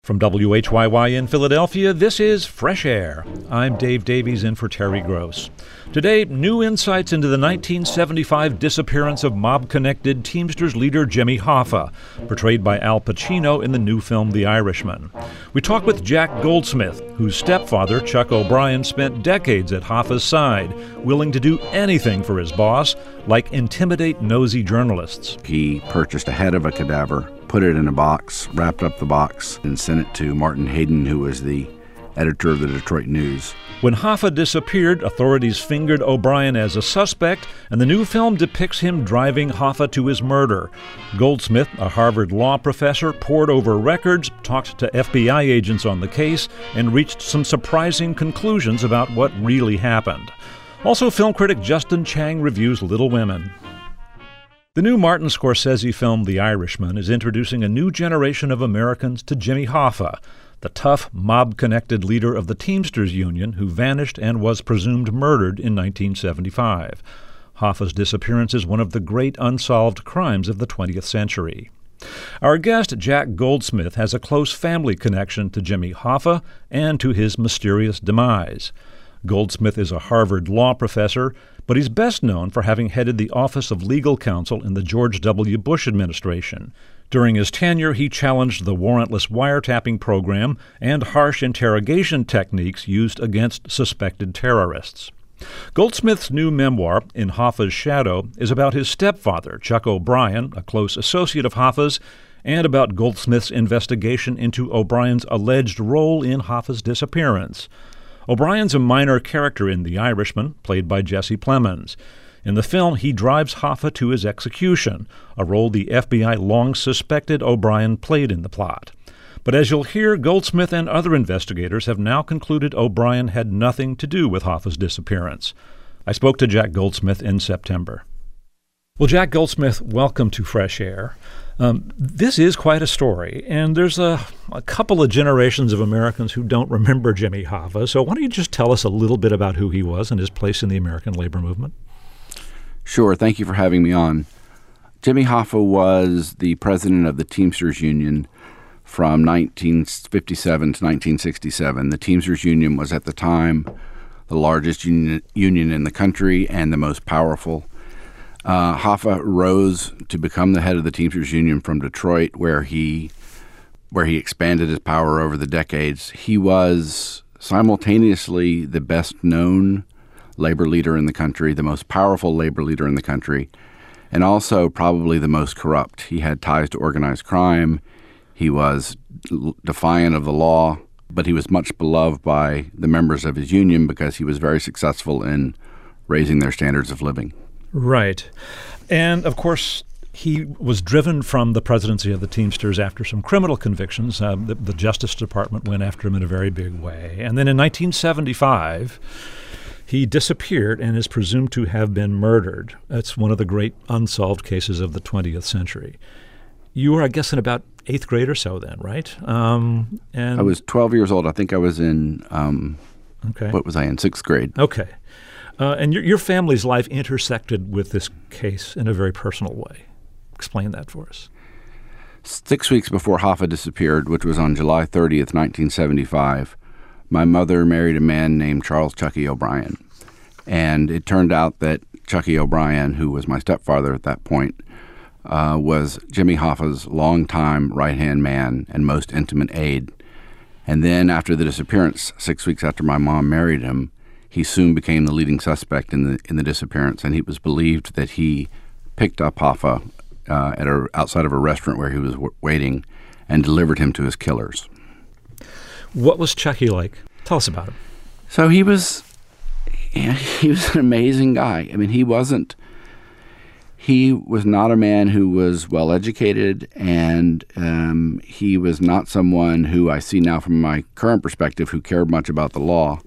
From WHYY in Philadelphia, this is Fresh Air. I'm Dave Davies in for Terry Gross. Today, new insights into the 1975 disappearance of mob-connected Teamsters leader Jimmy Hoffa, portrayed by Al Pacino in the new film The Irishman. We talk with Jack Goldsmith, whose stepfather, Chuck O'Brien, spent decades at Hoffa's side, willing to do anything for his boss, like intimidate nosy journalists. He purchased a head of a cadaver, put it in a box, wrapped up the box, and sent it to Martin Hayden, who was the editor of the Detroit News. When Hoffa disappeared, authorities fingered O'Brien as a suspect, and the new film depicts him driving Hoffa to his murder. Goldsmith, a Harvard law professor, pored over records, talked to FBI agents on the case, and reached some surprising conclusions about what really happened. Also, film critic Justin Chang reviews Little Women. The new Martin Scorsese film, The Irishman, is introducing a new generation of Americans to Jimmy Hoffa, the tough, mob-connected leader of the Teamsters Union who vanished and was presumed murdered in 1975. Hoffa's disappearance is one of the great unsolved crimes of the 20th century. Our guest, Jack Goldsmith, has a close family connection to Jimmy Hoffa and to his mysterious demise. Goldsmith is a Harvard law professor, but he's best known for having headed the Office of Legal Counsel in the George W. Bush administration. During his tenure, he challenged the warrantless wiretapping program and harsh interrogation techniques used against suspected terrorists. Goldsmith's new memoir, In Hoffa's Shadow, is about his stepfather, Chuck O'Brien, a close associate of Hoffa's, and about Goldsmith's investigation into O'Brien's alleged role in Hoffa's disappearance. O'Brien's a minor character in The Irishman, played by Jesse Plemons. In the film, he drives Hoffa to his execution, a role the FBI long suspected O'Brien played in the plot. But as you'll hear, Goldsmith and other investigators have now concluded O'Brien had nothing to do with Hoffa's disappearance. I spoke to Jack Goldsmith in September. Well, Jack Goldsmith, welcome to Fresh Air. This is quite a story, and there's a couple of generations of Americans who don't remember Jimmy Hoffa. So why don't you just tell us a little bit about who he was and his place in the American labor movement? Sure. Thank you for having me on. Jimmy Hoffa was the president of the Teamsters Union from 1957 to 1967. The Teamsters Union was at the time the largest union in the country and the most powerful. Hoffa rose to become the head of the Teamsters Union from Detroit, where he expanded his power over the decades. He was simultaneously the best-known labor leader in the country, the most powerful labor leader in the country, and also probably the most corrupt. He had ties to organized crime. He was defiant of the law, but he was much beloved by the members of his union because he was very successful in raising their standards of living. Right. And, of course, he was driven from the presidency of the Teamsters after some criminal convictions. The Justice Department went after him in a very big way. And then in 1975, he disappeared and is presumed to have been murdered. That's one of the great unsolved cases of the 20th century. You were, I guess, in about 8th grade or so then, right? And I was 12 years old. I think I was in, what was I in, 6th grade. Okay. And your family's life intersected with this case in a very personal way. Explain that for us. 6 weeks before Hoffa disappeared, which was on July 30th, 1975, my mother married a man named Charles Chucky O'Brien. And it turned out that Chucky O'Brien, who was my stepfather at that point, was Jimmy Hoffa's longtime right-hand man and most intimate aide. And then after the disappearance, 6 weeks after my mom married him, he soon became the leading suspect in the disappearance, and it was believed that he picked up Hoffa outside of a restaurant where he was waiting and delivered him to his killers. What was Chucky like? Tell us about him. So he was an amazing guy. I mean, he was not a man who was well-educated, and he was not someone who I see now from my current perspective who cared much about the law.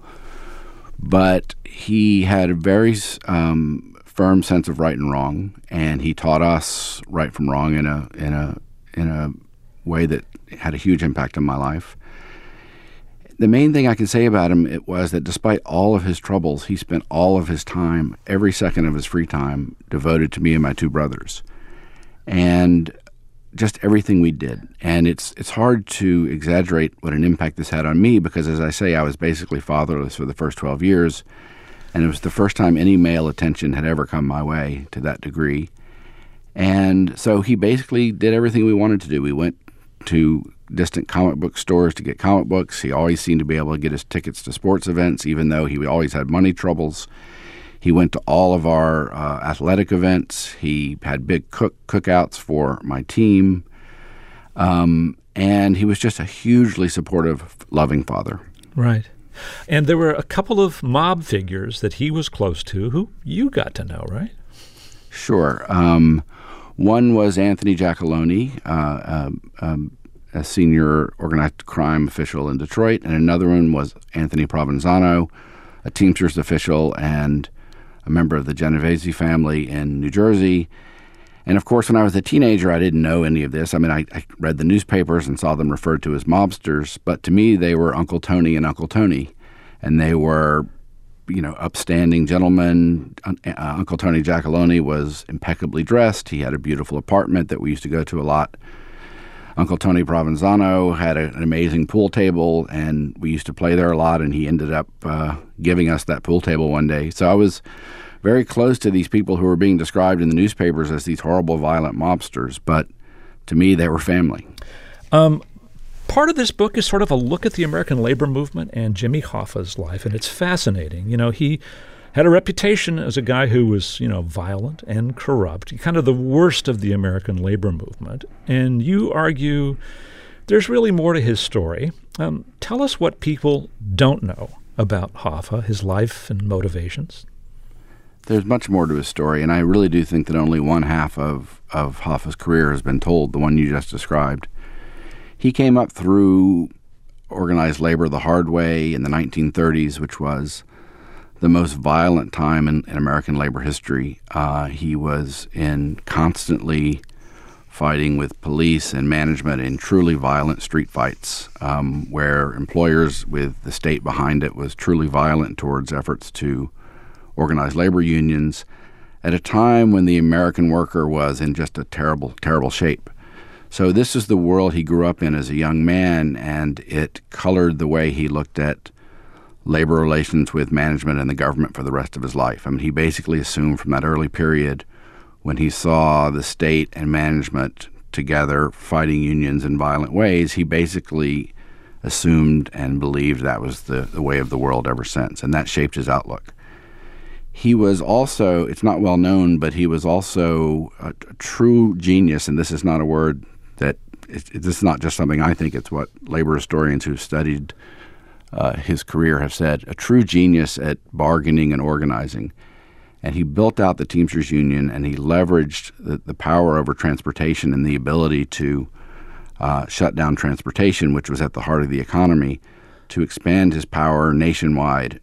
But he had a very firm sense of right and wrong, and he taught us right from wrong in a way that had a huge impact on my life. The main thing I can say about him was that despite all of his troubles, he spent all of his time, every second of his free time, devoted to me and my two brothers. And just everything we did. And it's hard to exaggerate what an impact this had on me because, as I say, I was basically fatherless for the first 12 years. And it was the first time any male attention had ever come my way to that degree. And so he basically did everything we wanted to do. We went to distant comic book stores to get comic books. He always seemed to be able to get his tickets to sports events, even though he always had money troubles. He went to all of our athletic events. He had big cookouts for my team. And he was just a hugely supportive, loving father. Right. And there were a couple of mob figures that he was close to who you got to know, right? Sure. One was Anthony Giacalone, a senior organized crime official in Detroit, and another one was Anthony Provenzano, a Teamsters official and a member of the Genovese family in New Jersey. And, of course, when I was a teenager, I didn't know any of this. I mean, I read the newspapers and saw them referred to as mobsters, but to me, they were Uncle Tony and Uncle Tony, and they were, upstanding gentlemen. Uncle Tony Giacalone was impeccably dressed. He had a beautiful apartment that we used to go to a lot. Uncle Tony Provenzano had an amazing pool table, and we used to play there a lot, and he ended up giving us that pool table one day. So I was very close to these people who were being described in the newspapers as these horrible, violent mobsters, but to me, they were family. Part of this book is sort of a look at the American labor movement and Jimmy Hoffa's life, and it's fascinating. He had a reputation as a guy who was, violent and corrupt, kind of the worst of the American labor movement. And you argue there's really more to his story. Tell us what people don't know about Hoffa, his life and motivations. There's much more to his story, and I really do think that only one half of Hoffa's career has been told, the one you just described. He came up through organized labor the hard way in the 1930s, which was the most violent time in American labor history. He was in constantly fighting with police and management in truly violent street fights, where employers with the state behind it was truly violent towards efforts to organized labor unions at a time when the American worker was in just a terrible, terrible shape. So this is the world he grew up in as a young man, and it colored the way he looked at labor relations with management and the government for the rest of his life. I mean, he basically assumed from that early period when he saw the state and management together fighting unions in violent ways, he basically assumed and believed that was the way of the world ever since, and that shaped his outlook. He was also, it's not well known, but he was also a true genius, and this is not a word that, this is not just something I think, it's what labor historians who've studied his career have said, a true genius at bargaining and organizing. And he built out the Teamsters Union, and he leveraged the power over transportation and the ability to shut down transportation, which was at the heart of the economy, to expand his power nationwide,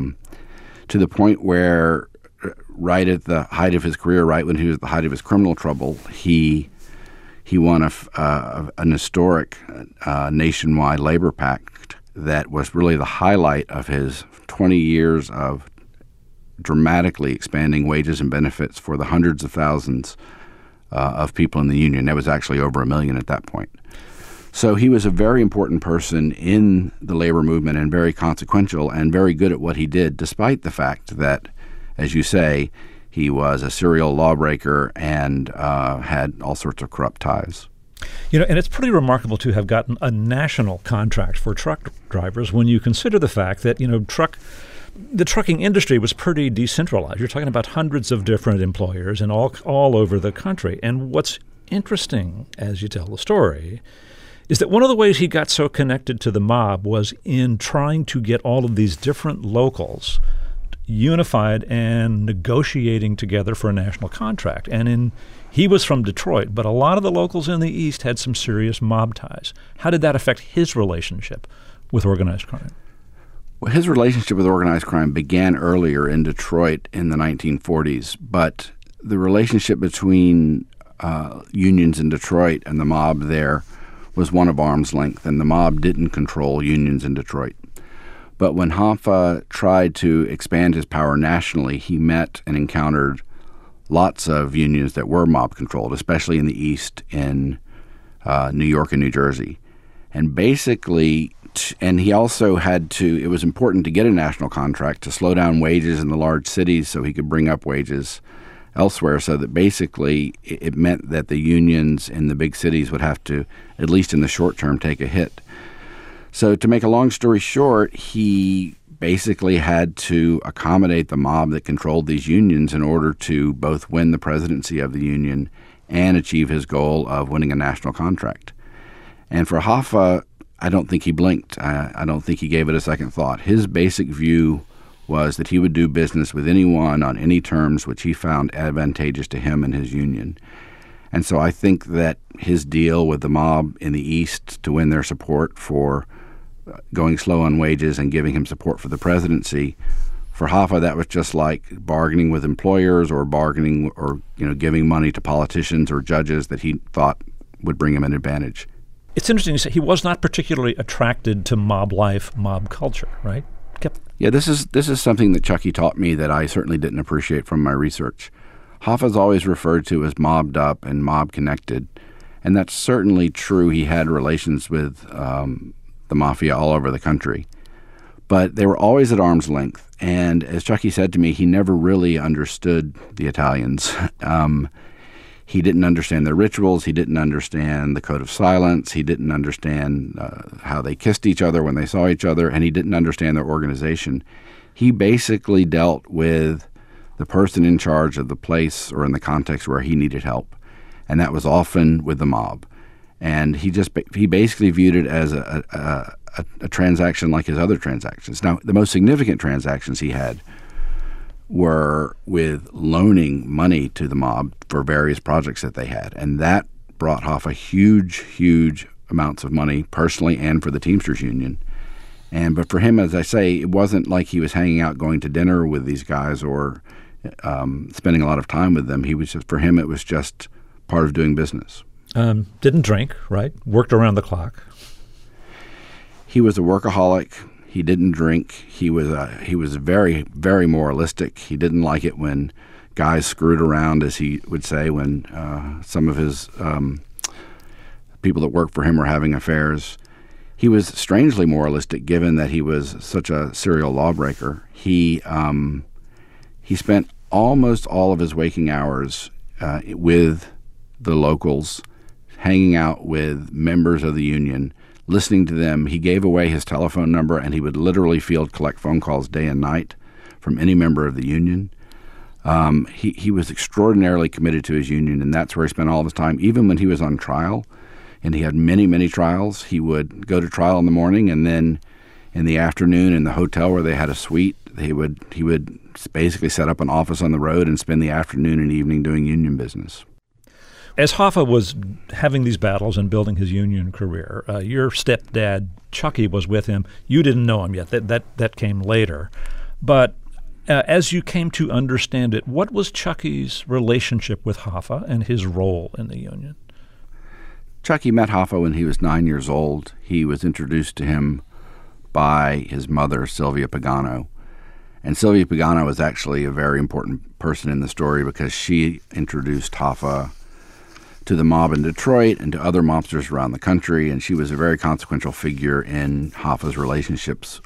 to the point where right at the height of his career, right when he was at the height of his criminal trouble, he won an historic nationwide labor pact that was really the highlight of his 20 years of dramatically expanding wages and benefits for the hundreds of thousands of people in the union. There was actually over 1 million at that point. So he was a very important person in the labor movement and very consequential and very good at what he did, despite the fact that, as you say, he was a serial lawbreaker and had all sorts of corrupt ties. And it's pretty remarkable to have gotten a national contract for truck drivers when you consider the fact that, the trucking industry was pretty decentralized. You're talking about hundreds of different employers and all over the country. And what's interesting, as you tell the story, is that one of the ways he got so connected to the mob was in trying to get all of these different locals unified and negotiating together for a national contract. And he was from Detroit, but a lot of the locals in the East had some serious mob ties. How did that affect his relationship with organized crime? Well, his relationship with organized crime began earlier in Detroit in the 1940s, but the relationship between unions in Detroit and the mob there was one of arm's length, and the mob didn't control unions in Detroit. But when Hoffa tried to expand his power nationally, he met and encountered lots of unions that were mob-controlled, especially in the East, in New York and New Jersey. And basically, and he also had to, it was important to get a national contract to slow down wages in the large cities so he could bring up wages elsewhere, so that basically it meant that the unions in the big cities would have to, at least in the short term, take a hit. So to make a long story short, he basically had to accommodate the mob that controlled these unions in order to both win the presidency of the union and achieve his goal of winning a national contract. And for Hoffa, I don't think he blinked. I don't think he gave it a second thought. His basic view was that he would do business with anyone on any terms which he found advantageous to him and his union. And so I think that his deal with the mob in the East to win their support for going slow on wages and giving him support for the presidency, for Hoffa, that was just like bargaining with employers or bargaining or giving money to politicians or judges that he thought would bring him an advantage. It's interesting to say he was not particularly attracted to mob life, mob culture, right? Yeah, this is something that Chucky taught me that I certainly didn't appreciate from my research. Hoffa's always referred to as mobbed up and mob connected, and that's certainly true. He had relations with the mafia all over the country, but they were always at arm's length. And as Chucky said to me, he never really understood the Italians. He didn't understand their rituals. He didn't understand the code of silence. He didn't understand how they kissed each other when they saw each other, and he didn't understand their organization. He basically dealt with the person in charge of the place or in the context where he needed help, and that was often with the mob. And he basically viewed it as a transaction like his other transactions. Now, the most significant transactions he had were with loaning money to the mob for various projects that they had. And that brought Hoffa huge amounts of money personally and for the Teamsters Union. But for him, as I say, it wasn't like he was hanging out going to dinner with these guys or spending a lot of time with them. For him, it was just part of doing business. Didn't drink, right? Worked around the clock. He was a workaholic. He didn't drink. He was very, very moralistic. He didn't like it when guys screwed around, as he would say, when some of his people that worked for him were having affairs. He was strangely moralistic, given that he was such a serial lawbreaker. He spent almost all of his waking hours with the locals, hanging out with members of the union, listening to them. He gave away his telephone number, and he would literally collect phone calls day and night from any member of the union. He was extraordinarily committed to his union, and that's where he spent all of his time. Even when he was on trial, and he had many trials, he would go to trial in the morning, and then in the afternoon in the hotel where they had a suite, he would basically set up an office on the road and spend the afternoon and evening doing union business. As Hoffa was having these battles and building his union career, your stepdad, Chucky, was with him. You didn't know him yet. That came later. But as you came to understand it, what was Chucky's relationship with Hoffa and his role in the union? Chucky met Hoffa when he was 9 years old. He was introduced to him by his mother, Sylvia Pagano. And Sylvia Pagano was actually a very important person in the story because she introduced Hoffa to the mob in Detroit and to other mobsters around the country, and she was a very consequential figure in Hoffa's relationships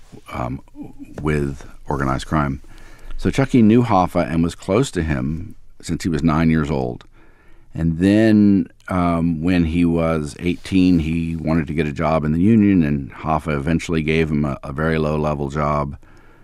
with organized crime. So Chucky knew Hoffa and was close to him since he was 9 years old. And then when he was 18, he wanted to get a job in the union, and Hoffa eventually gave him a very low-level job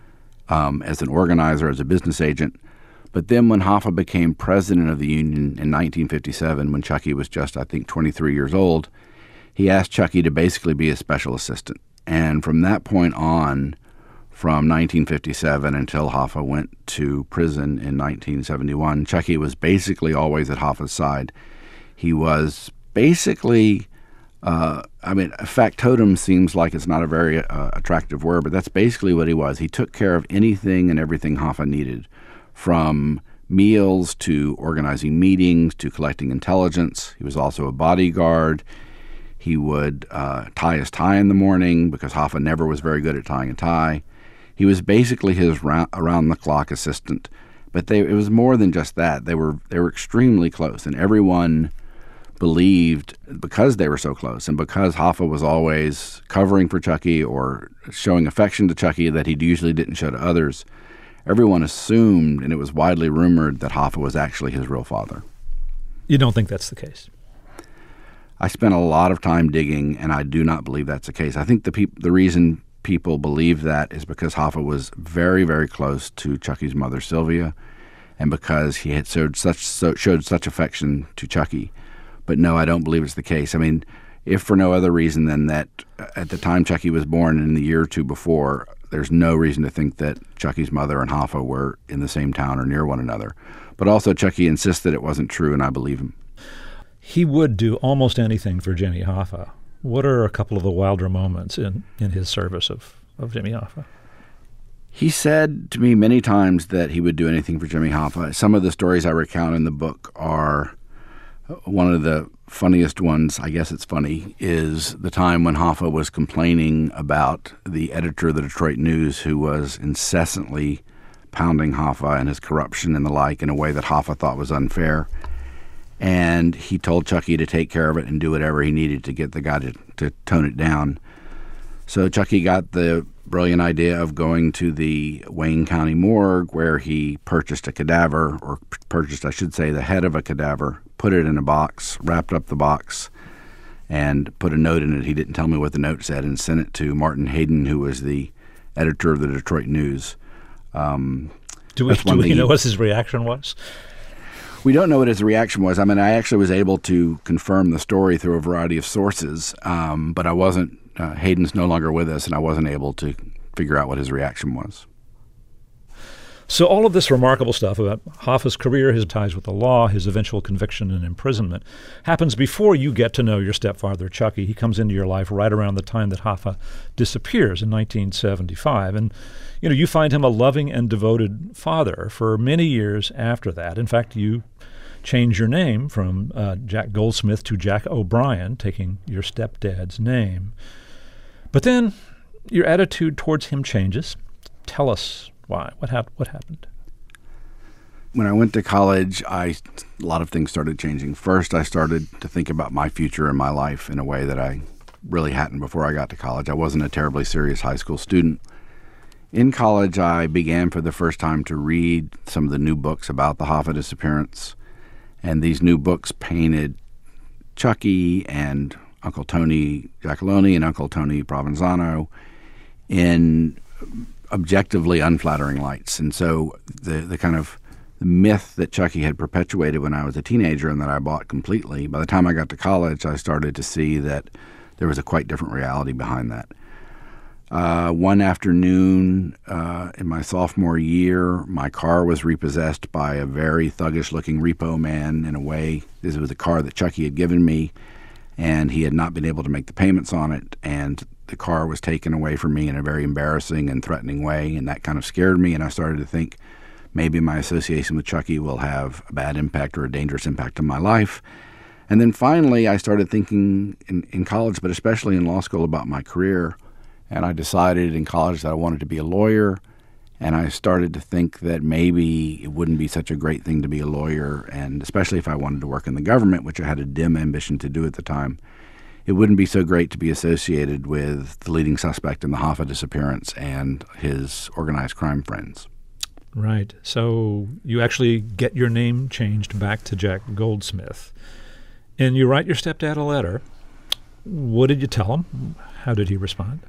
as an organizer, as a business agent. But then when Hoffa became president of the union in 1957, when Chucky was just, I think, 23 years old, he asked Chucky to basically be a special assistant. And from that point on, from 1957 until Hoffa went to prison in 1971, Chucky was basically always at Hoffa's side. He was basically, factotum seems like it's not a very attractive word, but that's basically what he was. He took care of anything and everything Hoffa needed, from meals to organizing meetings to collecting intelligence. He was also a bodyguard. He would tie his tie in the morning because Hoffa never was very good at tying a tie. He was basically his around-the-clock assistant. But it was more than just that. They were extremely close, and everyone believed, because they were so close and because Hoffa was always covering for Chucky or showing affection to Chucky that he usually didn't show to others, everyone assumed, and it was widely rumored, that Hoffa was actually his real father. You don't think that's the case? I spent a lot of time digging, and I do not believe that's the case. I think the reason people believe that is because Hoffa was very, very close to Chucky's mother, Sylvia, and because he had showed such affection to Chucky. But no, I don't believe it's the case. I mean, if for no other reason than that at the time Chucky was born and in the year or two before, there's no reason to think that Chucky's mother and Hoffa were in the same town or near one another. But also Chucky insists that it wasn't true, and I believe him. He would do almost anything for Jimmy Hoffa. What are a couple of the wilder moments in his service of Jimmy Hoffa? He said to me many times that he would do anything for Jimmy Hoffa. Some of the stories I recount in the book are, one of the funniest ones, I guess it's funny, is the time when Hoffa was complaining about the editor of the Detroit News, who was incessantly pounding Hoffa and his corruption and the like in a way that Hoffa thought was unfair. And he told Chucky to take care of it and do whatever he needed to get the guy to tone it down. So Chucky got the brilliant idea of going to the Wayne County morgue, where he purchased a cadaver, or purchased, I should say, the head of a cadaver, put it in a box, wrapped up the box, and put a note in it. He didn't tell me what the note said, and sent it to Martin Hayden, who was the editor of the Detroit News. Do we know what his reaction was? We don't know what his reaction was. I mean, I actually was able to confirm the story through a variety of sources, but I wasn't. Hayden's no longer with us, and I wasn't able to figure out what his reaction was. So all of this remarkable stuff about Hoffa's career, his ties with the law, his eventual conviction and imprisonment, happens before you get to know your stepfather, Chucky. He comes into your life right around the time that Hoffa disappears in 1975. And, you find him a loving and devoted father for many years after that. In fact, you change your name from Jack Goldsmith to Jack O'Brien, taking your stepdad's name. But then your attitude towards him changes. Tell us why. What happened? When I went to college, a lot of things started changing. First, I started to think about my future and my life in a way that I really hadn't before I got to college. I wasn't a terribly serious high school student. In college, I began for the first time to read some of the new books about the Hoffa disappearance. And these new books painted Chucky and Uncle Tony Giacalone and Uncle Tony Provenzano in objectively unflattering lights. And so the kind of the myth that Chucky had perpetuated when I was a teenager and that I bought completely, by the time I got to college, I started to see that there was a quite different reality behind that. One afternoon in my sophomore year, my car was repossessed by a very thuggish-looking repo man. In a way, this was a car that Chucky had given me, and he had not been able to make the payments on it, and the car was taken away from me in a very embarrassing and threatening way, and that kind of scared me, and I started to think maybe my association with Chucky will have a bad impact or a dangerous impact on my life. And then finally, I started thinking in college, but especially in law school, about my career. And I decided in college that I wanted to be a lawyer, and I started to think that maybe it wouldn't be such a great thing to be a lawyer, and especially if I wanted to work in the government, which I had a dim ambition to do at the time, it wouldn't be so great to be associated with the leading suspect in the Hoffa disappearance and his organized crime friends. Right. So you actually get your name changed back to Jack Goldsmith, and you write your stepdad a letter. What did you tell him? How did he respond?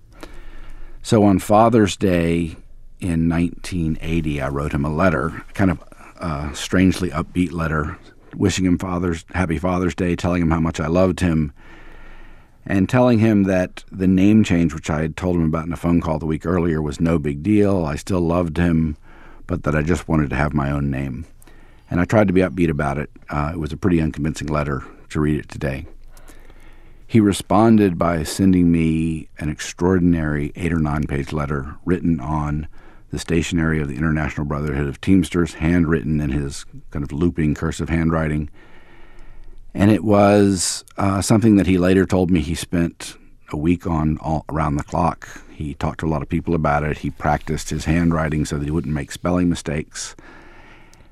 So on Father's Day in 1980, I wrote him a letter, kind of a strangely upbeat letter, wishing him Happy Father's Day, telling him how much I loved him, and telling him that the name change, which I had told him about in a phone call the week earlier, was no big deal. I still loved him, but that I just wanted to have my own name. And I tried to be upbeat about it. It was a pretty unconvincing letter to read it today. He responded by sending me an extraordinary 8 or 9 page letter written on the stationery of the International Brotherhood of Teamsters, handwritten in his kind of looping cursive handwriting. And it was something that he later told me he spent a week on all around the clock. He talked to a lot of people about it. He practiced his handwriting so that he wouldn't make spelling mistakes.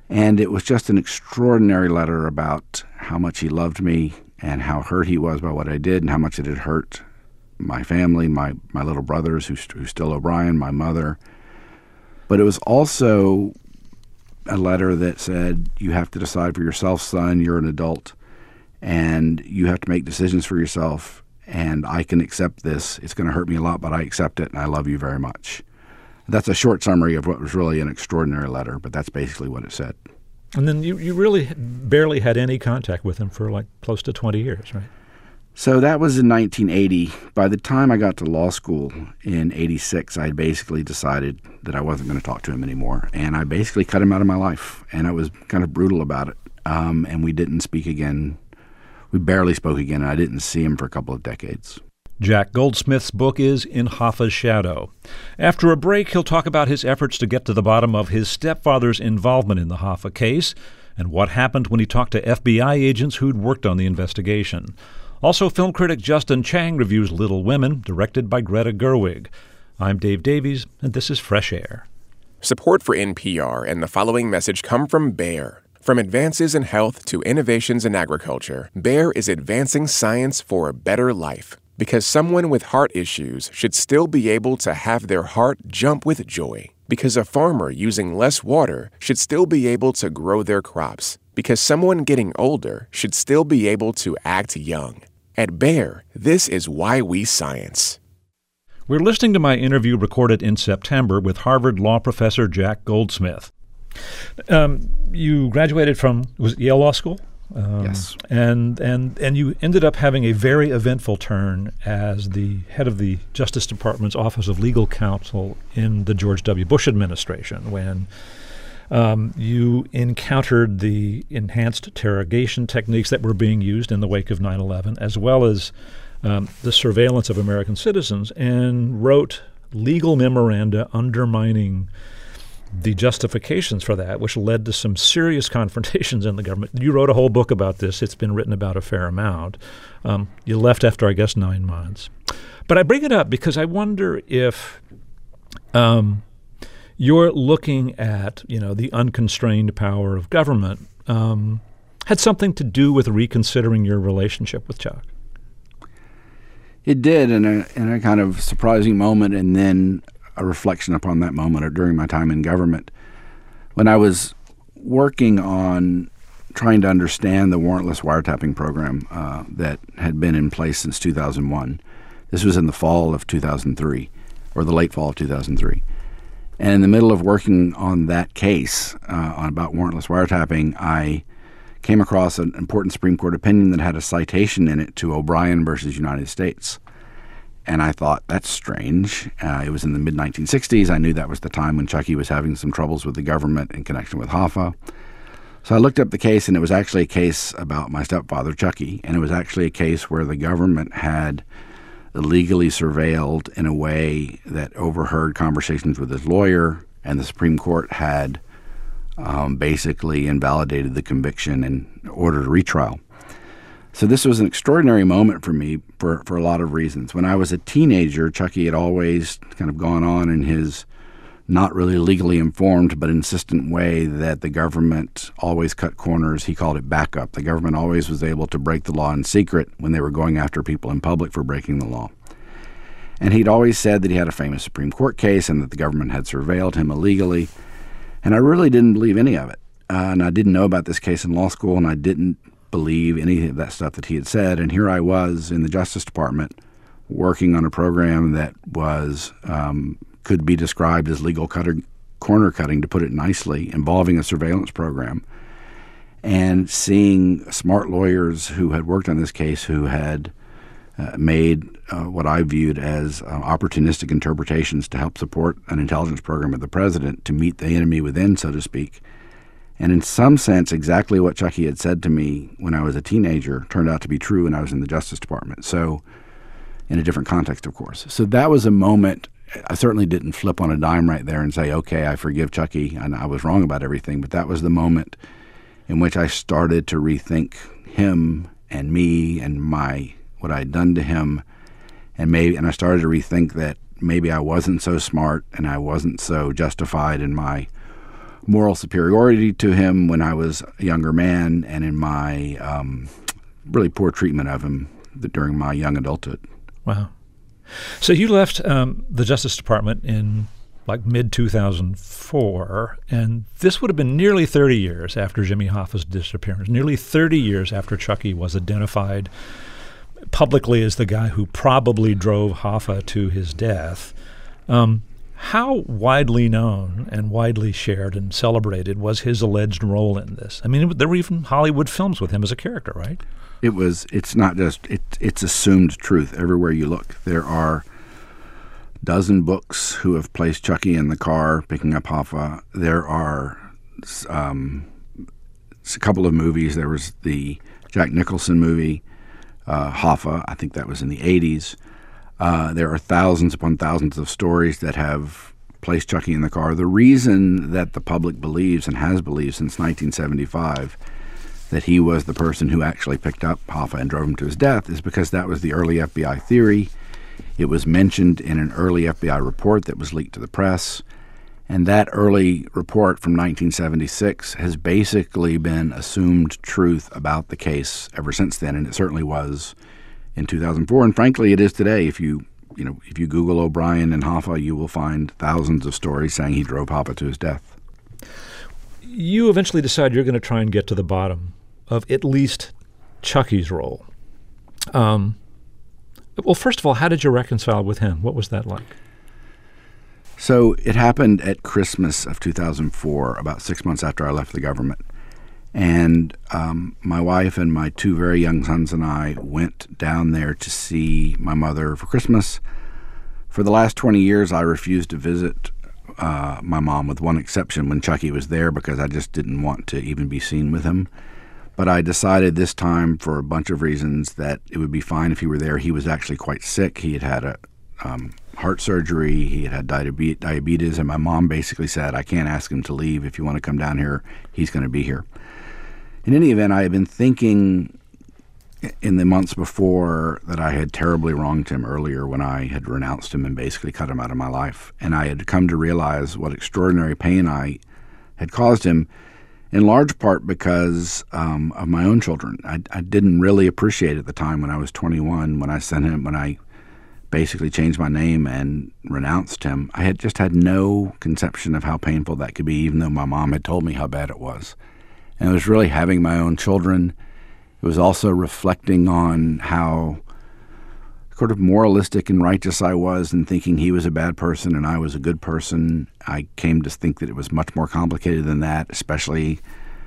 And it was just an extraordinary letter about how much he loved me and how hurt he was by what I did and how much it had hurt my family, my little brothers who's still O'Brien, my mother. But it was also a letter that said, you have to decide for yourself, son, you're an adult, and you have to make decisions for yourself, and I can accept this. It's going to hurt me a lot, but I accept it, and I love you very much. That's a short summary of what was really an extraordinary letter, but that's basically what it said. And then you really barely had any contact with him for like close to 20 years, right? So that was in 1980. By the time I got to law school in 86, I had basically decided that I wasn't going to talk to him anymore. And I basically cut him out of my life. And I was kind of brutal about it. And we didn't speak again. We barely spoke again. And I didn't see him for a couple of decades. Jack Goldsmith's book is In Hoffa's Shadow. After a break, he'll talk about his efforts to get to the bottom of his stepfather's involvement in the Hoffa case and what happened when he talked to FBI agents who'd worked on the investigation. Also, film critic Justin Chang reviews Little Women, directed by Greta Gerwig. I'm Dave Davies, and this is Fresh Air. Support for NPR and the following message come from Bayer. From advances in health to innovations in agriculture, Bayer is advancing science for a better life. Because someone with heart issues should still be able to have their heart jump with joy. Because a farmer using less water should still be able to grow their crops. Because someone getting older should still be able to act young. At Bayer, this is why we science. We're listening to my interview recorded in September with Harvard law professor Jack Goldsmith. You graduated from, was it Yale Law School? Yes. And you ended up having a very eventful turn as the head of the Justice Department's Office of Legal Counsel in the George W. Bush administration when you encountered the enhanced interrogation techniques that were being used in the wake of 9/11, as well as the surveillance of American citizens, and wrote legal memoranda undermining the justifications for that, which led to some serious confrontations in the government. You wrote a whole book about this. It's been written about a fair amount. You left after, I guess, 9 months. But I bring it up because I wonder if you're looking at, the unconstrained power of government had something to do with reconsidering your relationship with Chuck. It did in a kind of surprising moment, and then a reflection upon that moment or during my time in government. When I was working on trying to understand the warrantless wiretapping program that had been in place since 2001, this was in the fall of 2003, or the late fall of 2003. And in the middle of working on that case about warrantless wiretapping, I came across an important Supreme Court opinion that had a citation in it to O'Brien versus United States. And I thought, that's strange. It was in the mid-1960s. I knew that was the time when Chucky was having some troubles with the government in connection with Hoffa. So I looked up the case, and it was actually a case about my stepfather, Chucky. And it was actually a case where the government had illegally surveilled in a way that overheard conversations with his lawyer, and the Supreme Court had basically invalidated the conviction and ordered a retrial. So this was an extraordinary moment for me for a lot of reasons. When I was a teenager, Chucky had always kind of gone on in his not really legally informed but insistent way that the government always cut corners. He called it backup. The government always was able to break the law in secret when they were going after people in public for breaking the law. And he'd always said that he had a famous Supreme Court case and that the government had surveilled him illegally. And I really didn't believe any of it. And I didn't know about this case in law school, and I didn't believe any of that stuff that he had said. And here I was in the Justice Department working on a program that was could be described as legal corner cutting, to put it nicely, involving a surveillance program, and seeing smart lawyers who had worked on this case who had made what I viewed as opportunistic interpretations to help support an intelligence program of the president to meet the enemy within, so to speak. And in some sense, exactly what Chucky had said to me when I was a teenager turned out to be true when I was in the Justice Department. So, in a different context, of course. So that was a moment. I certainly didn't flip on a dime right there and say, okay, I forgive Chucky, and I was wrong about everything. But that was the moment in which I started to rethink him and me and what I'd done to him. And I started to rethink that maybe I wasn't so smart and I wasn't so justified in my moral superiority to him when I was a younger man, and in my really poor treatment of him during my young adulthood. Wow. So you left the Justice Department in like mid-2004, and this would have been nearly 30 years after Jimmy Hoffa's disappearance, nearly 30 years after Chucky was identified publicly as the guy who probably drove Hoffa to his death. How widely known and widely shared and celebrated was his alleged role in this? I mean, there were even Hollywood films with him as a character, right? It's not just, it's assumed truth everywhere you look. There are dozen books who have placed Chucky in the car picking up Hoffa. There are a couple of movies. There was the Jack Nicholson movie, Hoffa. I think that was in the 80s. There are thousands upon thousands of stories that have placed Chucky in the car. The reason that the public believes and has believed since 1975 that he was the person who actually picked up Hoffa and drove him to his death is because that was the early FBI theory. It was mentioned in an early FBI report that was leaked to the press. And that early report from 1976 has basically been assumed truth about the case ever since then, and it certainly was in 2004. And frankly, it is today. If you Google O'Brien and Hoffa, you will find thousands of stories saying he drove Hoffa to his death. You eventually decide you're going to try and get to the bottom of at least Chucky's role. Well, first of all, how did you reconcile with him? What was that like? So it happened at Christmas of 2004, about 6 months after I left the government. And my wife and my two very young sons and I went down there to see my mother for Christmas. For the last 20 years, I refused to visit my mom, with one exception, when Chucky was there, because I just didn't want to even be seen with him. But I decided this time, for a bunch of reasons, that it would be fine if he were there. He was actually quite sick. He had had a heart surgery. He had diabetes. And my mom basically said, I can't ask him to leave. If you want to come down here, he's going to be here. In any event, I had been thinking in the months before that I had terribly wronged him earlier when I had renounced him and basically cut him out of my life. And I had come to realize what extraordinary pain I had caused him, in large part because of my own children. I didn't really appreciate at the time when I was 21, when I basically changed my name and renounced him. I had just had no conception of how painful that could be, even though my mom had told me how bad it was. And it was really having my own children. It was also reflecting on how sort of moralistic and righteous I was, and thinking he was a bad person and I was a good person. I came to think that it was much more complicated than that, especially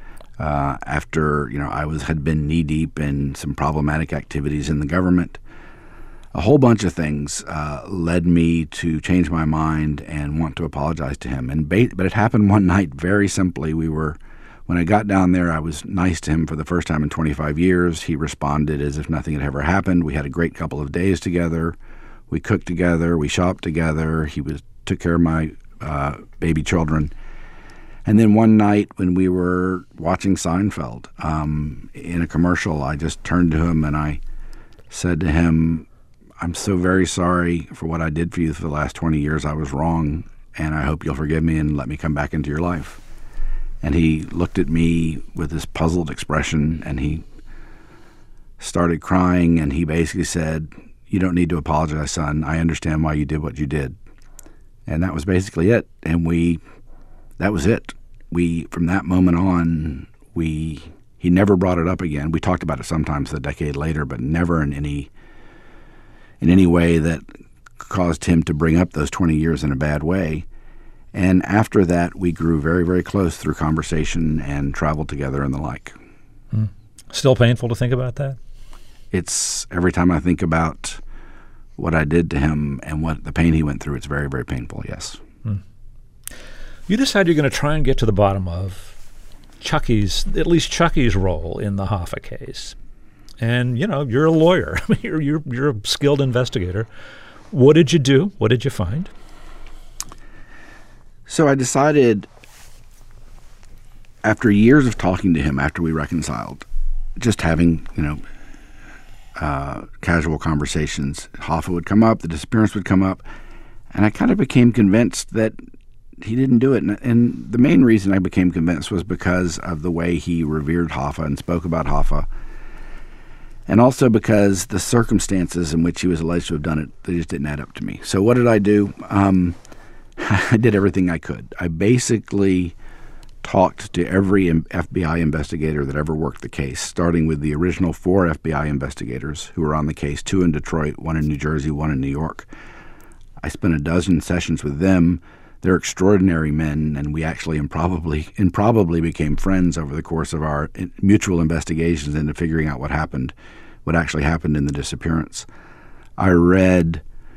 after I had been knee deep in some problematic activities in the government. A whole bunch of things led me to change my mind and want to apologize to him. But it happened one night very simply. When I got down there, I was nice to him for the first time in 25 years. He responded as if nothing had ever happened. We had a great couple of days together. We cooked together. We shopped together. He took care of my baby children. And then one night when we were watching Seinfeld in a commercial, I just turned to him and I said to him, I'm so very sorry for what I did for you for the last 20 years. I was wrong, and I hope you'll forgive me and let me come back into your life. And he looked at me with this puzzled expression, and he started crying, and he basically said, you don't need to apologize, son. I understand why you did what you did. And that was basically it. And that was it. From that moment on, he never brought it up again. We talked about it sometimes a decade later, but never in any way that caused him to bring up those 20 years in a bad way. And after that, we grew very, very close through conversation and traveled together and the like. Still painful to think about that? It's every time I think about what I did to him and what the pain he went through, it's very, very painful, yes. You decide you're going to try and get to the bottom of at least Chucky's role in the Hoffa case. And, you're a lawyer. I mean, you're a skilled investigator. What did you do? What did you find? So I decided, after years of talking to him after we reconciled, just having, casual conversations, Hoffa would come up, the disappearance would come up, and I kind of became convinced that didn't do it. And the main reason I became convinced was because of the way he revered Hoffa and spoke about Hoffa, and also because the circumstances in which he was alleged to have done it, they just didn't add up to me. So what did I do? I did everything I could. I basically talked to every FBI investigator that ever worked the case, starting with the original 4 FBI investigators who were on the case, 2 in Detroit, 1 in New Jersey, 1 in New York. I spent a dozen sessions with them. They're extraordinary men, and we actually improbably became friends over the course of our mutual investigations into figuring out what actually happened in the disappearance. I read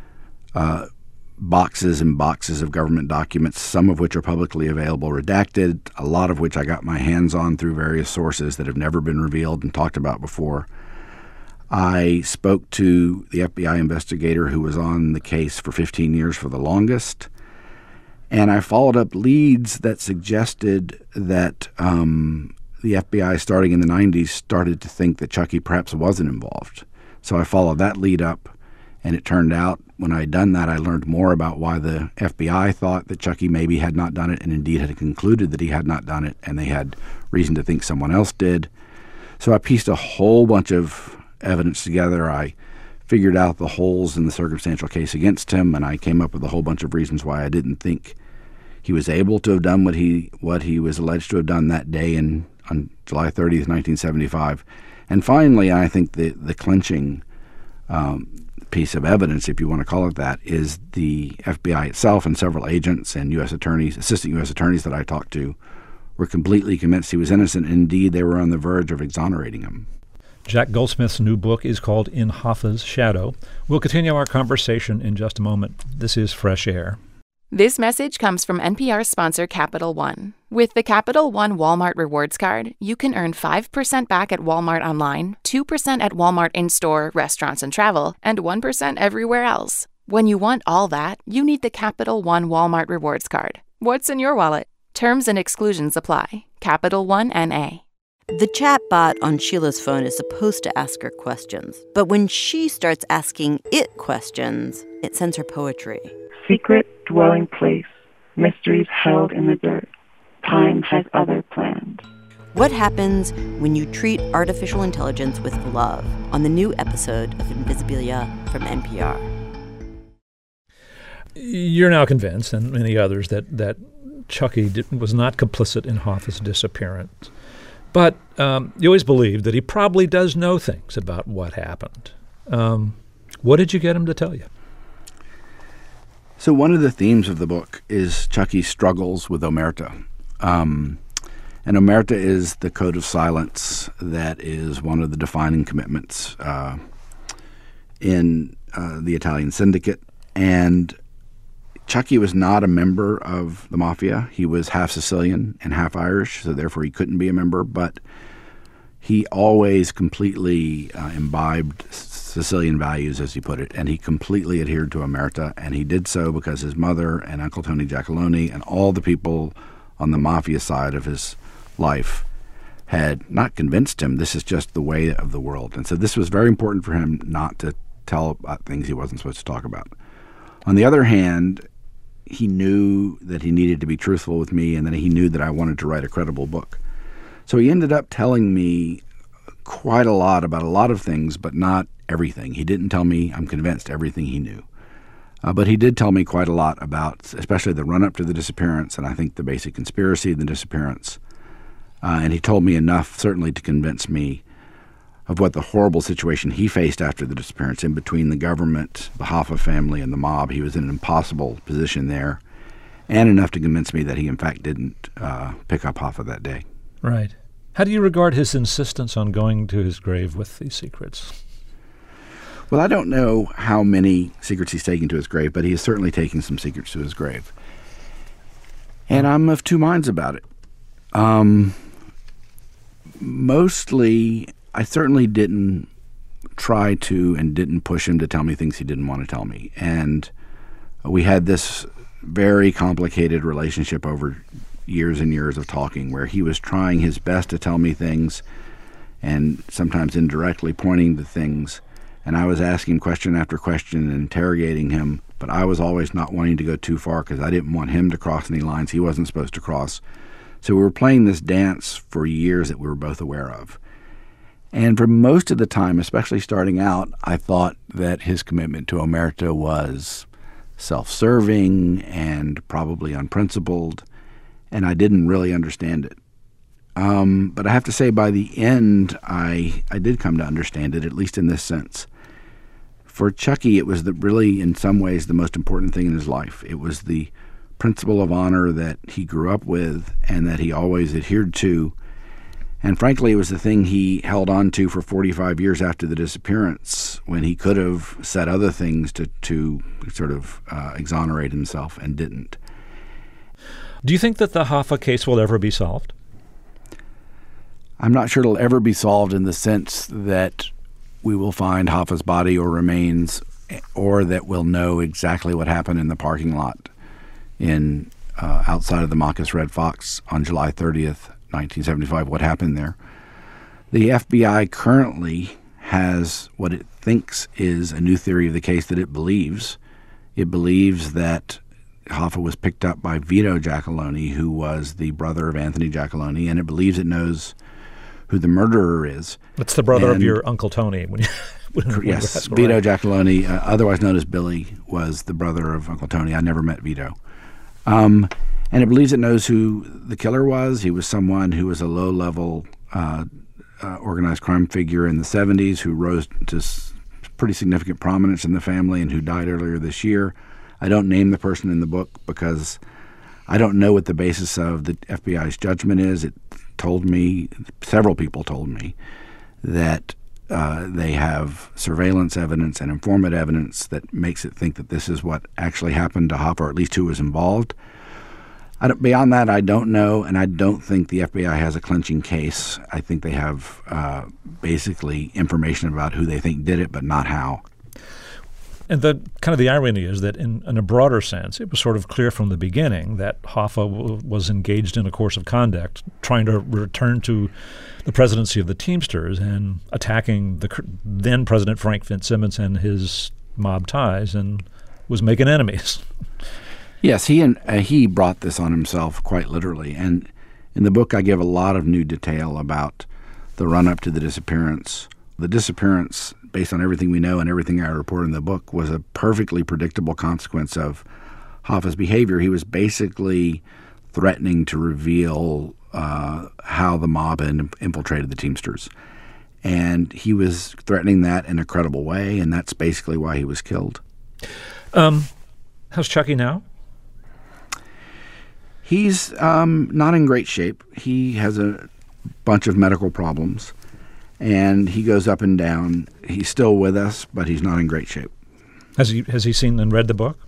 boxes and boxes of government documents, some of which are publicly available, redacted, a lot of which I got my hands on through various sources that have never been revealed and talked about before. I spoke to the FBI investigator who was on the case for 15 years for the longest, and I followed up leads that suggested that the FBI, starting in the 90s, started to think that Chucky perhaps wasn't involved. So I followed that lead up, and it turned out when I had done that, I learned more about why the FBI thought that Chucky maybe had not done it, and indeed had concluded that he had not done it, and they had reason to think someone else did. So I pieced a whole bunch of evidence together. I figured out the holes in the circumstantial case against him, and I came up with a whole bunch of reasons why I didn't think he was able to have done what he was alleged to have done that day on July 30th, 1975. And finally, I think the clinching piece of evidence, if you want to call it that, is the FBI itself and several agents and assistant U.S. attorneys that I talked to were completely convinced he was innocent. Indeed, they were on the verge of exonerating him. Jack Goldsmith's new book is called In Hoffa's Shadow. We'll continue our conversation in just a moment. This is Fresh Air. This message comes from NPR sponsor Capital One. With the Capital One Walmart Rewards Card, you can earn 5% back at Walmart online, 2% at Walmart in-store, restaurants and travel, and 1% everywhere else. When you want all that, you need the Capital One Walmart Rewards Card. What's in your wallet? Terms and exclusions apply. Capital One N.A. The chatbot on Sheila's phone is supposed to ask her questions, but when she starts asking it questions, it sends her poetry. Secret dwelling place, mysteries held in the dirt. Time has other plans. What happens when you treat artificial intelligence with love on the new episode of Invisibilia from NPR. You're now convinced, and many others, that Chucky was not complicit in Hoffa's disappearance. But you always believed that he probably does know things about what happened. What did you get him to tell you? So one of the themes of the book is Chucky's struggles with Omerta. And Omerta is the code of silence that is one of the defining commitments in the Italian syndicate. And Chucky was not a member of the mafia. He was half Sicilian and half Irish, so therefore he couldn't be a member. But he always completely imbibed Sicilian values, as he put it, and he completely adhered to Omerta, and he did so because his mother and Uncle Tony Giacalone and all the people on the mafia side of his life had not convinced him this is just the way of the world. And so this was very important for him not to tell about things he wasn't supposed to talk about. On the other hand, he knew that he needed to be truthful with me, and then he knew that I wanted to write a credible book. So he ended up telling me quite a lot about a lot of things, but not everything. He didn't tell me, I'm convinced, everything he knew. But he did tell me quite a lot about, especially the run-up to the disappearance, and I think the basic conspiracy of the disappearance. And he told me enough, certainly, to convince me of what the horrible situation he faced after the disappearance in between the government, the Hoffa family, and the mob. He was in an impossible position there, and enough to convince me that he, in fact, didn't pick up Hoffa that day. Right. How do you regard his insistence on going to his grave with these secrets? Well, I don't know how many secrets he's taking to his grave, but he is certainly taking some secrets to his grave. And I'm of two minds about it. Mostly, I certainly didn't try to and didn't push him to tell me things he didn't want to tell me. And we had this very complicated relationship over years and years of talking where he was trying his best to tell me things and sometimes indirectly pointing to things. And I was asking question after question and interrogating him but I was always not wanting to go too far because I didn't want him to cross any lines he wasn't supposed to cross. So we were playing this dance for years that we were both aware of. And for most of the time, especially starting out, I thought that his commitment to Omerta was self-serving and probably unprincipled, and I didn't really understand it. But I have to say, by the end, I did come to understand it, at least in this sense. For Chucky, it was really, in some ways, the most important thing in his life. It was the principle of honor that he grew up with and that he always adhered to. And frankly, it was the thing he held on to for 45 years after the disappearance, when he could have said other things to sort of exonerate himself and didn't. Do you think that the Hoffa case will ever be solved? I'm not sure it'll ever be solved in the sense that we will find Hoffa's body or remains, or that we'll know exactly what happened in the parking lot in outside of the Macus Red Fox on July 30th, 1975, what happened there. The FBI currently has what it thinks is a new theory of the case that it believes. It believes that Hoffa was picked up by Vito Giacalone, who was the brother of Anthony Giacalone, and it believes it knows who the murderer is. That's the brother of your Uncle Tony. Yes, Vito Giacalone, otherwise known as Billy, was the brother of Uncle Tony. I never met Vito. And it believes it knows who the killer was. He was someone who was a low-level organized crime figure in the 70s who rose to pretty significant prominence in the family and who died earlier this year. I don't name the person in the book because I don't know what the basis of the FBI's judgment is. It told me, several people told me, that they have surveillance evidence and informant evidence that makes it think that this is what actually happened to Hoffa, or at least who was involved. Beyond that, I don't know, and I don't think the FBI has a clinching case. I think they have basically information about who they think did it, but not how. And the kind of the irony is that in a broader sense, it was sort of clear from the beginning that Hoffa was engaged in a course of conduct, trying to return to the presidency of the Teamsters and attacking the then President Frank Fitzsimmons and his mob ties, and was making enemies. Yes, he brought this on himself quite literally. And in the book, I give a lot of new detail about the run-up to the disappearance. The disappearance, based on everything we know and everything I report in the book, was a perfectly predictable consequence of Hoffa's behavior. He was basically threatening to reveal how the mob had infiltrated the Teamsters. And he was threatening that in a credible way, and that's basically why he was killed. How's Chucky now? He's not in great shape. He has a bunch of medical problems, and he goes up and down. He's still with us, but he's not in great shape. Has he seen and read the book?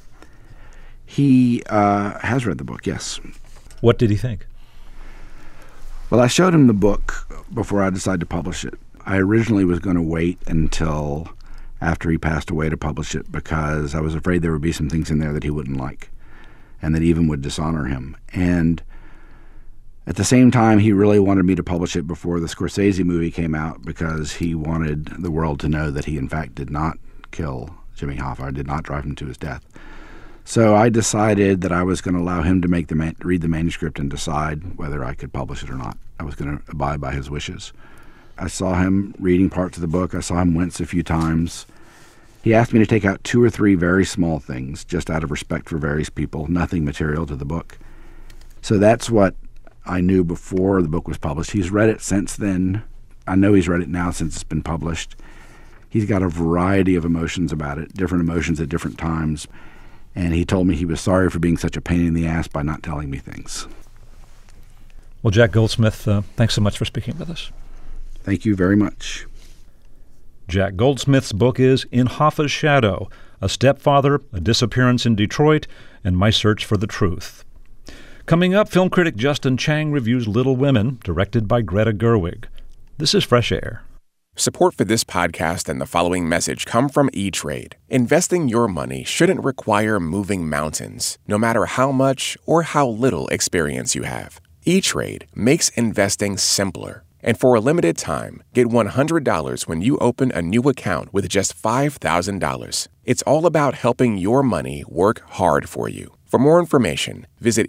He has read the book, yes. What did he think? Well, I showed him the book before I decided to publish it. I originally was going to wait until after he passed away to publish it because I was afraid there would be some things in there that he wouldn't like and that even would dishonor him. And at the same time, he really wanted me to publish it before the Scorsese movie came out because he wanted the world to know that he, in fact, did not kill Jimmy Hoffa, did not drive him to his death. So I decided that I was going to allow him to read the manuscript and decide whether I could publish it or not. I was going to abide by his wishes. I saw him reading parts of the book. I saw him wince a few times. He asked me to take out 2 or 3 very small things, just out of respect for various people, nothing material to the book. So that's what I knew before the book was published. He's read it since then. I know he's read it now since it's been published. He's got a variety of emotions about it, different emotions at different times. And he told me he was sorry for being such a pain in the ass by not telling me things. Well, Jack Goldsmith, thanks so much for speaking with us. Thank you very much. Jack Goldsmith's book is In Hoffa's Shadow, A Stepfather, A Disappearance in Detroit, and My Search for the Truth. Coming up, film critic Justin Chang reviews Little Women, directed by Greta Gerwig. This is Fresh Air. Support for this podcast and the following message come from E-Trade. Investing your money shouldn't require moving mountains, no matter how much or how little experience you have. E-Trade makes investing simpler. And for a limited time, get $100 when you open a new account with just $5,000. It's all about helping your money work hard for you. For more information, visit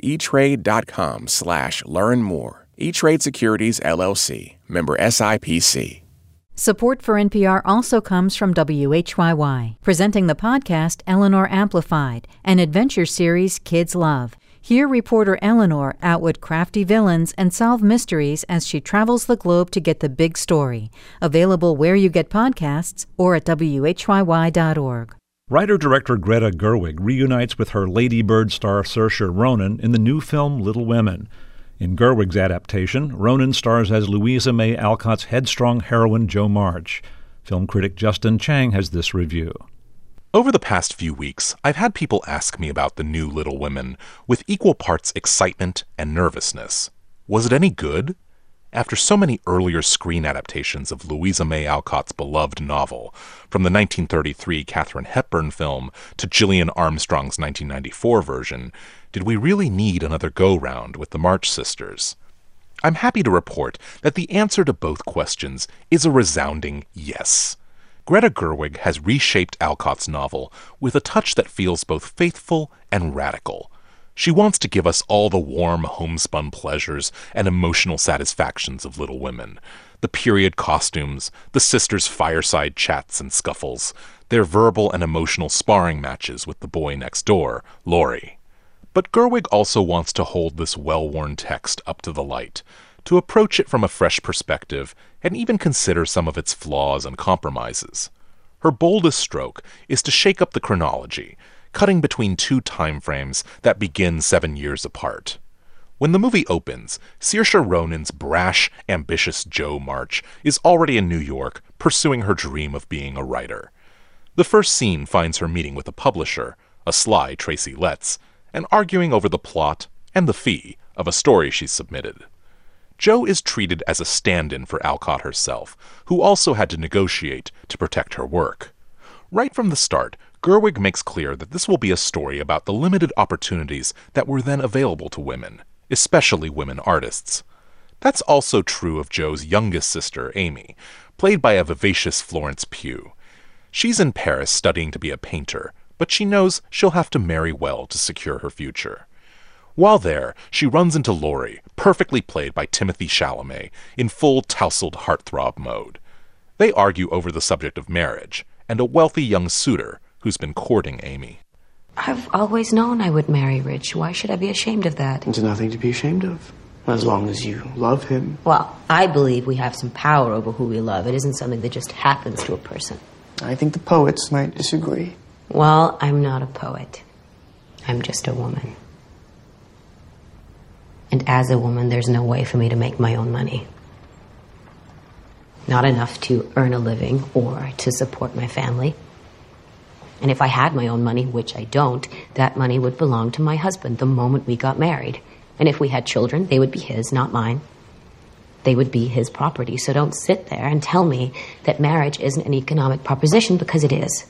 eTrade.com/learn-more. eTrade Securities, LLC, member SIPC. Support for NPR also comes from WHYY, presenting the podcast Eleanor Amplified, an adventure series kids love. Hear reporter Eleanor outwit crafty villains and solve mysteries as she travels the globe to get the big story. Available where you get podcasts or at WHYY.org. Writer-director Greta Gerwig reunites with her Lady Bird star Saoirse Ronan in the new film Little Women. In Gerwig's adaptation, Ronan stars as Louisa May Alcott's headstrong heroine Jo March. Film critic Justin Chang has this review. Over the past few weeks, I've had people ask me about the new Little Women with equal parts excitement and nervousness. Was it any good? After so many earlier screen adaptations of Louisa May Alcott's beloved novel, from the 1933 Katharine Hepburn film to Gillian Armstrong's 1994 version, did we really need another go-round with the March Sisters? I'm happy to report that the answer to both questions is a resounding yes. Greta Gerwig has reshaped Alcott's novel with a touch that feels both faithful and radical. She wants to give us all the warm, homespun pleasures and emotional satisfactions of Little Women. The period costumes, the sisters' fireside chats and scuffles, their verbal and emotional sparring matches with the boy next door, Laurie. But Gerwig also wants to hold this well-worn text up to the light, to approach it from a fresh perspective, and even consider some of its flaws and compromises. Her boldest stroke is to shake up the chronology, cutting between two time frames that begin 7 years apart. When the movie opens, Saoirse Ronan's brash, ambitious Jo March is already in New York, pursuing her dream of being a writer. The first scene finds her meeting with a publisher, a sly Tracy Letts, and arguing over the plot and the fee of a story she's submitted. Jo is treated as a stand-in for Alcott herself, who also had to negotiate to protect her work. Right from the start, Gerwig makes clear that this will be a story about the limited opportunities that were then available to women, especially women artists. That's also true of Jo's youngest sister, Amy, played by a vivacious Florence Pugh. She's in Paris studying to be a painter, but she knows she'll have to marry well to secure her future. While there, she runs into Laurie, perfectly played by Timothée Chalamet, in full tousled heartthrob mode. They argue over the subject of marriage, and a wealthy young suitor who's been courting Amy. I've always known I would marry Rich. Why should I be ashamed of that? There's nothing to be ashamed of, as long as you love him. Well, I believe we have some power over who we love. It isn't something that just happens to a person. I think the poets might disagree. Well, I'm not a poet. I'm just a woman. And as a woman, there's no way for me to make my own money. Not enough to earn a living or to support my family. And if I had my own money, which I don't, that money would belong to my husband the moment we got married. And if we had children, they would be his, not mine. They would be his property. So don't sit there and tell me that marriage isn't an economic proposition, because it is.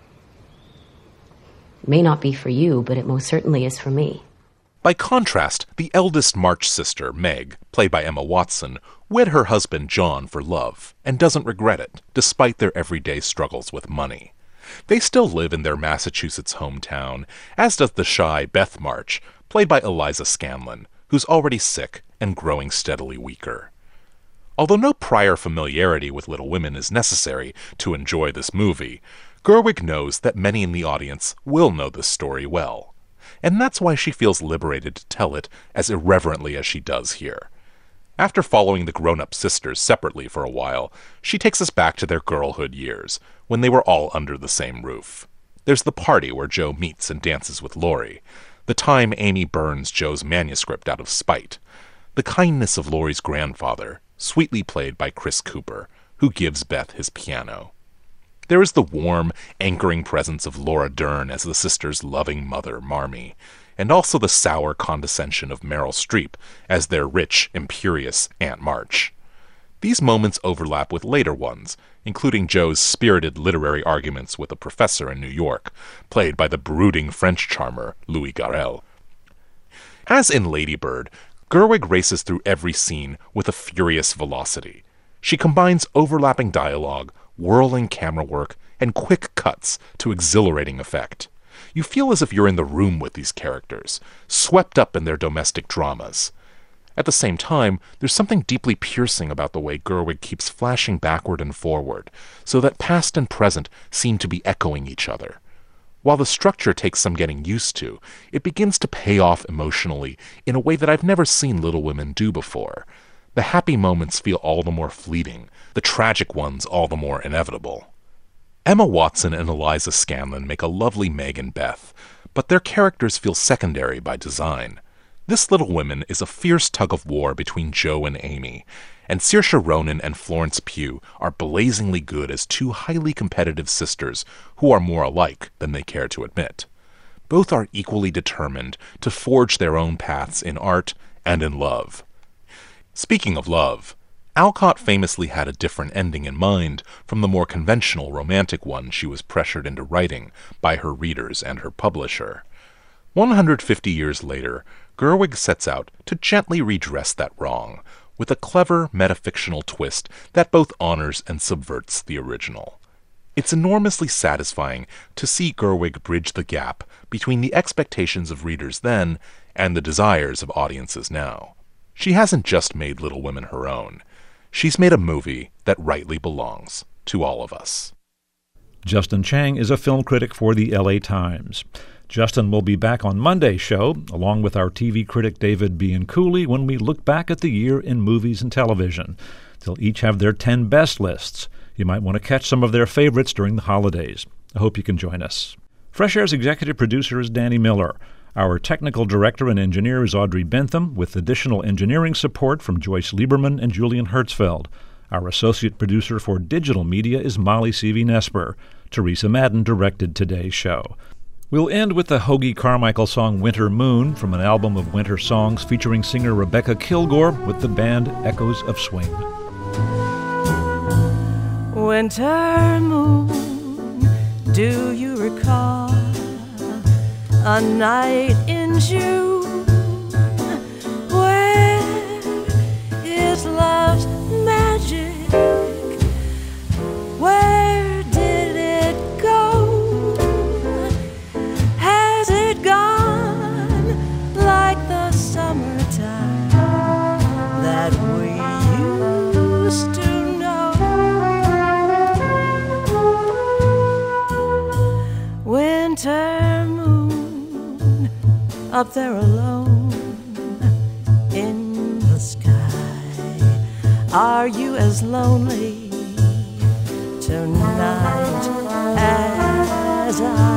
It may not be for you, but it most certainly is for me. By contrast, the eldest March sister, Meg, played by Emma Watson, wed her husband John for love, and doesn't regret it, despite their everyday struggles with money. They still live in their Massachusetts hometown, as does the shy Beth March, played by Eliza Scanlon, who's already sick and growing steadily weaker. Although no prior familiarity with Little Women is necessary to enjoy this movie, Gerwig knows that many in the audience will know this story well. And that's why she feels liberated to tell it as irreverently as she does here. After following the grown-up sisters separately for a while, she takes us back to their girlhood years, when they were all under the same roof. There's the party where Jo meets and dances with Laurie, the time Amy burns Jo's manuscript out of spite, the kindness of Laurie's grandfather, sweetly played by Chris Cooper, who gives Beth his piano. There is the warm, anchoring presence of Laura Dern as the sisters' loving mother, Marmee, and also the sour condescension of Meryl Streep as their rich, imperious Aunt March. These moments overlap with later ones, including Jo's spirited literary arguments with a professor in New York, played by the brooding French charmer Louis Garrel. As in Lady Bird, Gerwig races through every scene with a furious velocity. She combines overlapping dialogue, whirling camera work, and quick cuts to exhilarating effect. You feel as if you're in the room with these characters, swept up in their domestic dramas. At the same time, there's something deeply piercing about the way Gerwig keeps flashing backward and forward, so that past and present seem to be echoing each other. While the structure takes some getting used to, it begins to pay off emotionally in a way that I've never seen Little Women do before. The happy moments feel all the more fleeting, the tragic ones all the more inevitable. Emma Watson and Eliza Scanlon make a lovely Meg and Beth, but their characters feel secondary by design. This Little Women is a fierce tug-of-war between Jo and Amy, and Saoirse Ronan and Florence Pugh are blazingly good as two highly competitive sisters who are more alike than they care to admit. Both are equally determined to forge their own paths in art and in love. Speaking of love, Alcott famously had a different ending in mind from the more conventional romantic one she was pressured into writing by her readers and her publisher. 150 years later, Gerwig sets out to gently redress that wrong, with a clever metafictional twist that both honors and subverts the original. It's enormously satisfying to see Gerwig bridge the gap between the expectations of readers then and the desires of audiences now. She hasn't just made Little Women her own. She's made a movie that rightly belongs to all of us. Justin Chang is a film critic for the LA Times. Justin will be back on Monday's show, along with our TV critic David Bianculli, when we look back at the year in movies and television. They'll each have their 10 best lists. You might want to catch some of their favorites during the holidays. I hope you can join us. Fresh Air's executive producer is Danny Miller. Our technical director and engineer is Audrey Bentham, with additional engineering support from Joyce Lieberman and Julian Hertzfeld. Our associate producer for digital media is Molly Seavey-Nesper. Teresa Madden directed today's show. We'll end with the Hoagie Carmichael song Winter Moon from an album of winter songs featuring singer Rebecca Kilgore with the band Echoes of Swing. Winter moon, do you recall a night in June where is love's magic? Where did it go? Has it gone like the summertime that we used to know? Winter moon, up there alone in the sky, are you as lonely tonight as I?